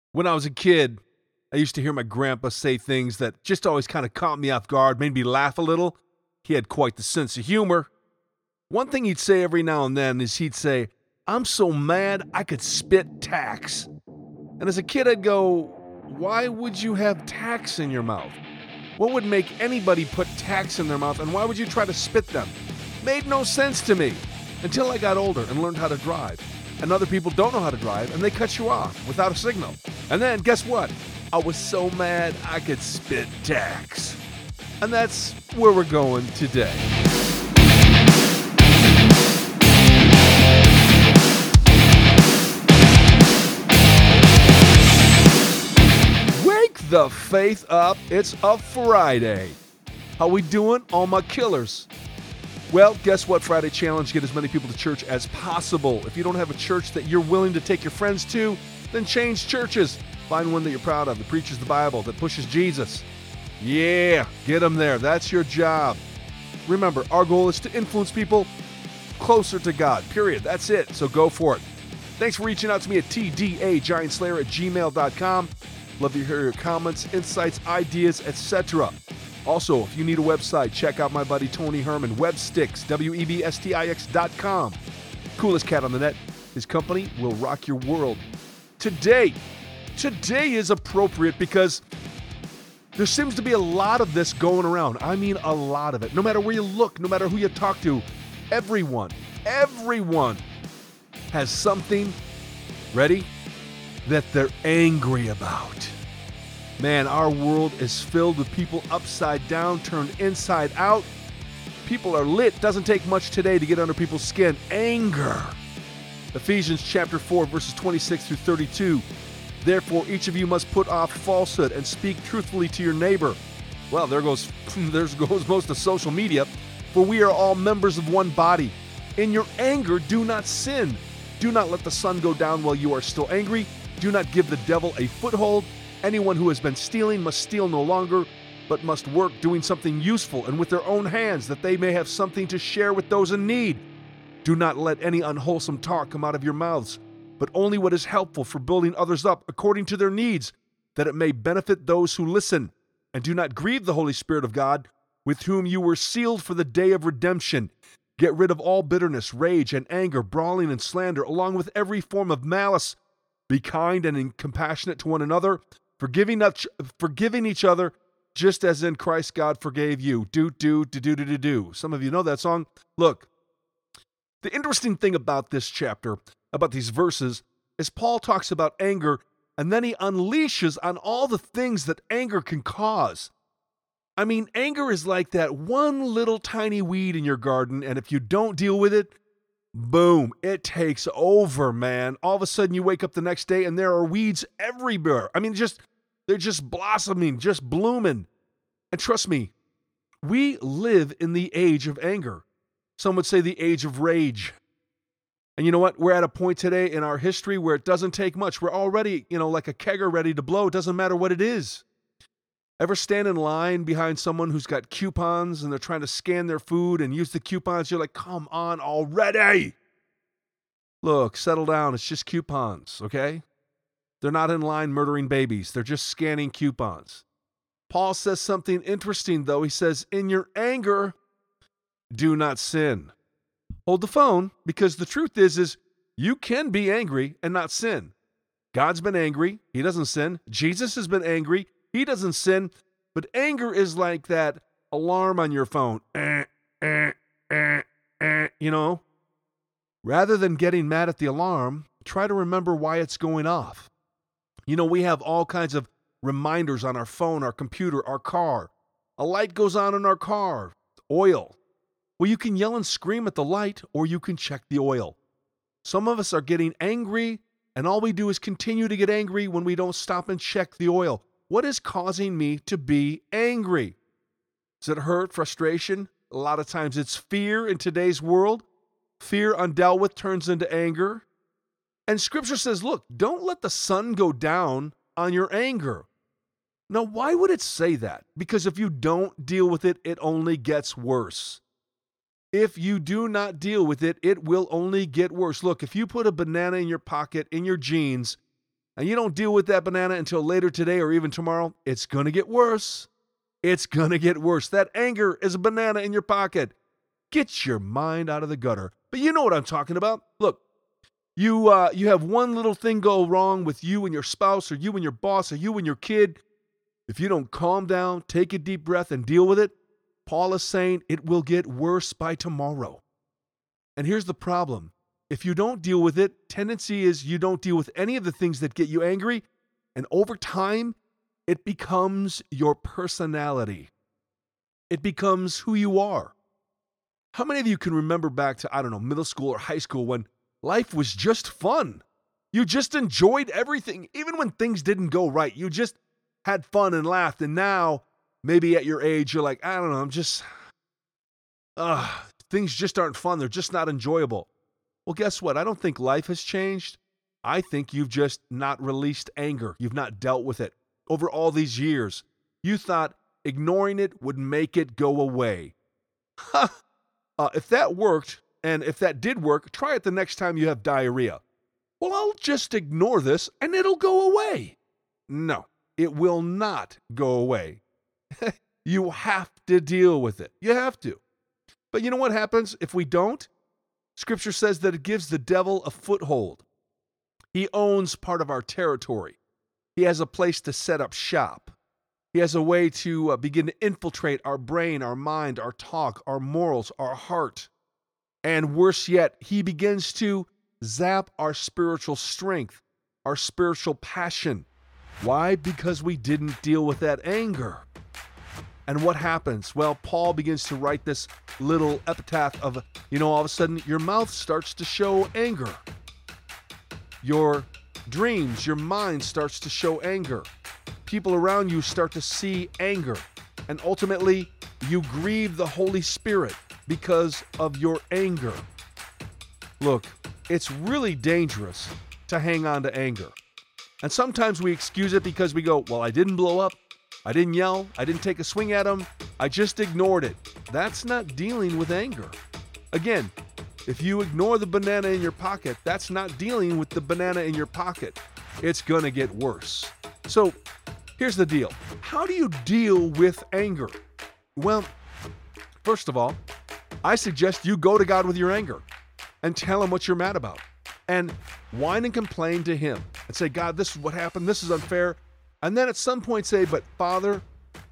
When I was a kid, I used to hear my grandpa say things that just always kind of caught me off guard, made me laugh a little. He had quite the sense of humor. One thing he'd say every now and then is he'd say, "I'm so mad I could spit tacks." And as a kid, I'd go, "Why would you have tacks in your mouth? What would make anybody put tacks in their mouth, and why would you try to spit them?" Made no sense to me until I got older and learned how to drive. And other people don't know how to drive, and they cut you off without a signal. And then, guess what? I was so mad I could spit tacks. And that's where we're going today. Wake the faith up, it's a Friday. How we doing, all my killers? Well, guess what, Friday Challenge? Get as many people to church as possible. If you don't have a church that you're willing to take your friends to, then change churches. Find one that you're proud of, that preaches the Bible, that pushes Jesus. Yeah, get them there. That's your job. Remember, our goal is to influence people closer to God, period. That's it, so go for it. Thanks for reaching out to me at tdagiantslayer@gmail.com. Love to hear your comments, insights, ideas, etc. Also, if you need a website, check out my buddy Tony Herman, Webstix, WEBSTIX.com. Coolest cat on the net. His company will rock your world. Today is appropriate because there seems to be a lot of this going around. I mean, a lot of it. No matter where you look, no matter who you talk to, everyone has something, ready, that they're angry about. Man, our world is filled with people upside down, turned inside out. People are lit. Doesn't take much today to get under people's skin. Anger. Ephesians chapter 4, verses 26 through 32. Therefore, each of you must put off falsehood and speak truthfully to your neighbor. Well, there goes most of social media. For we are all members of one body. In your anger, do not sin. Do not let the sun go down while you are still angry. Do not give the devil a foothold. Anyone who has been stealing must steal no longer, but must work doing something useful and with their own hands, that they may have something to share with those in need. Do not let any unwholesome talk come out of your mouths, but only what is helpful for building others up according to their needs, that it may benefit those who listen. And do not grieve the Holy Spirit of God, with whom you were sealed for the day of redemption. Get rid of all bitterness, rage, and anger, brawling and slander, along with every form of malice. Be kind and compassionate to one another, forgiving each other, just as in Christ God forgave you. Do. Some of you know that song. Look, the interesting thing about this chapter, about these verses, is Paul talks about anger, and then he unleashes on all the things that anger can cause. I mean, anger is like that one little tiny weed in your garden, and if you don't deal with it, boom, it takes over, man. All of a sudden you wake up the next day and there are weeds everywhere. I mean, they're just blossoming, just blooming. And trust me, we live in the age of anger. Some would say the age of rage. And you know what? We're at a point today in our history where it doesn't take much. We're already, like a kegger ready to blow. It doesn't matter what it is. Ever stand in line behind someone who's got coupons and they're trying to scan their food and use the coupons? You're like, come on already. Look, settle down. It's just coupons, okay? They're not in line murdering babies. They're just scanning coupons. Paul says something interesting, though. He says, in your anger, do not sin. Hold the phone, because the truth is you can be angry and not sin. God's been angry. He doesn't sin. Jesus has been angry. He doesn't sin. But anger is like that alarm on your phone. Rather than getting mad at the alarm, try to remember why it's going off. We have all kinds of reminders on our phone, our computer, our car. A light goes on in our car. Oil. Well, you can yell and scream at the light, or you can check the oil. Some of us are getting angry, and all we do is continue to get angry when we don't stop and check the oil. What is causing me to be angry? Is it hurt, frustration? A lot of times it's fear in today's world. Fear undealt with turns into anger. And Scripture says, look, don't let the sun go down on your anger. Now, why would it say that? Because if you don't deal with it, it only gets worse. If you do not deal with it, it will only get worse. Look, if you put a banana in your pocket, in your jeans, and you don't deal with that banana until later today or even tomorrow, it's going to get worse. It's going to get worse. That anger is a banana in your pocket. Get your mind out of the gutter. But you know what I'm talking about. Look, you have one little thing go wrong with you and your spouse, or you and your boss, or you and your kid. If you don't calm down, take a deep breath, and deal with it, Paul is saying it will get worse by tomorrow. And here's the problem. If you don't deal with it, tendency is you don't deal with any of the things that get you angry, and over time, it becomes your personality. It becomes who you are. How many of you can remember back to, middle school or high school when life was just fun? You just enjoyed everything, even when things didn't go right. You just had fun and laughed, and now, maybe at your age, you're like, things just aren't fun. They're just not enjoyable. Well, guess what? I don't think life has changed. I think you've just not released anger. You've not dealt with it. Over all these years, you thought ignoring it would make it go away. If that worked, and if that did work, try it the next time you have diarrhea. Well, I'll just ignore this and it'll go away. No, it will not go away. You have to deal with it. You have to. But you know what happens if we don't? Scripture says that it gives the devil a foothold. He owns part of our territory. He has a place to set up shop. He has a way to begin to infiltrate our brain, our mind, our talk, our morals, our heart. And worse yet, he begins to zap our spiritual strength, our spiritual passion. Why? Because we didn't deal with that anger. And what happens? Well, Paul begins to write this little epitaph of, all of a sudden your mouth starts to show anger. Your dreams, your mind starts to show anger. People around you start to see anger. And ultimately, you grieve the Holy Spirit because of your anger. Look, it's really dangerous to hang on to anger. And sometimes we excuse it because we go, well, I didn't blow up. I didn't yell. I didn't take a swing at him. I just ignored it. That's not dealing with anger. Again, if you ignore the banana in your pocket, that's not dealing with the banana in your pocket. It's going to get worse. So here's the deal. How do you deal with anger? Well, first of all, I suggest you go to God with your anger and tell him what you're mad about. And whine and complain to him and say, God, this is what happened. This is unfair. And then at some point say, but Father,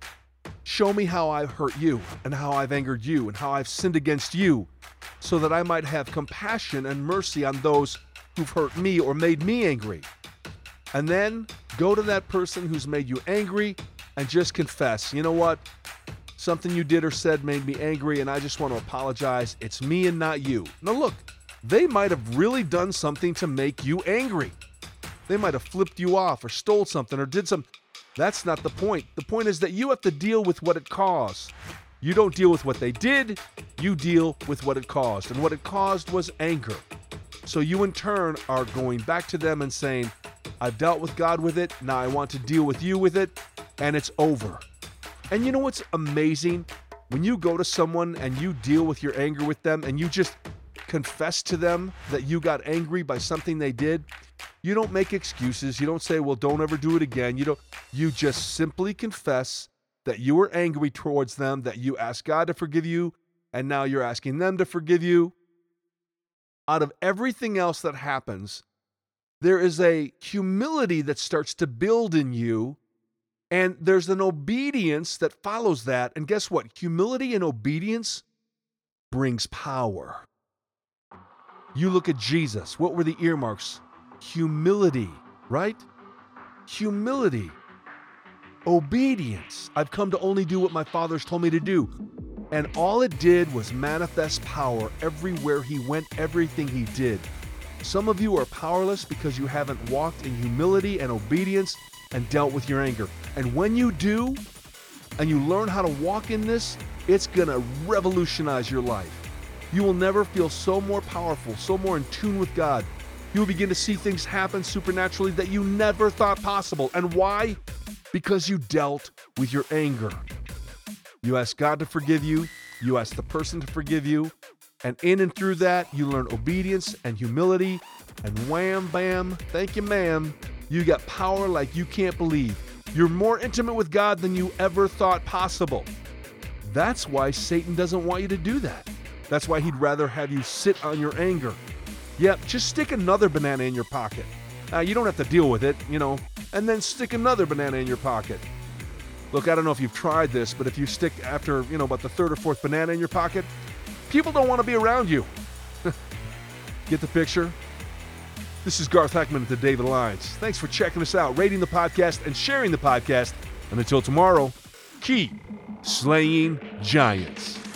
show me how I've hurt you and how I've angered you and how I've sinned against you, so that I might have compassion and mercy on those who've hurt me or made me angry. And then go to that person who's made you angry and just confess, you know what? Something you did or said made me angry, and I just want to apologize. It's me and not you. Now look, they might have really done something to make you angry. They might have flipped you off or stole something or did something. That's not the point. The point is that you have to deal with what it caused. You don't deal with what they did. You deal with what it caused. And what it caused was anger. So you in turn are going back to them and saying, I've dealt with God with it. Now I want to deal with you with it. And it's over. And you know what's amazing? When you go to someone and you deal with your anger with them and you just confess to them that you got angry by something they did, you don't make excuses. You don't say, well, don't ever do it again. You just simply confess that you were angry towards them, that you asked God to forgive you, and now you're asking them to forgive you. Out of everything else that happens, there is a humility that starts to build in you, and there's an obedience that follows that. And guess what? Humility and obedience brings power. You look at Jesus. What were the earmarks? Humility, right? Humility. Obedience. I've come to only do what my Father's told me to do. And all it did was manifest power everywhere he went, everything he did. Some of you are powerless because you haven't walked in humility and obedience and dealt with your anger. And when you do, and you learn how to walk in this, it's going to revolutionize your life. You will never feel so more powerful, so more in tune with God. You will begin to see things happen supernaturally that you never thought possible. And why? Because you dealt with your anger. You ask God to forgive you. You ask the person to forgive you. And in and through that, you learn obedience and humility. And wham, bam, thank you, ma'am. You got power like you can't believe. You're more intimate with God than you ever thought possible. That's why Satan doesn't want you to do that. That's why he'd rather have you sit on your anger. Yep, just stick another banana in your pocket. You don't have to deal with it, and then stick another banana in your pocket. Look, I don't know if you've tried this, but if you stick after, about the third or fourth banana in your pocket, people don't want to be around you. Get the picture? This is Garth Heckman at the David Alliance. Thanks for checking us out, rating the podcast, and sharing the podcast. And until tomorrow, keep slaying giants.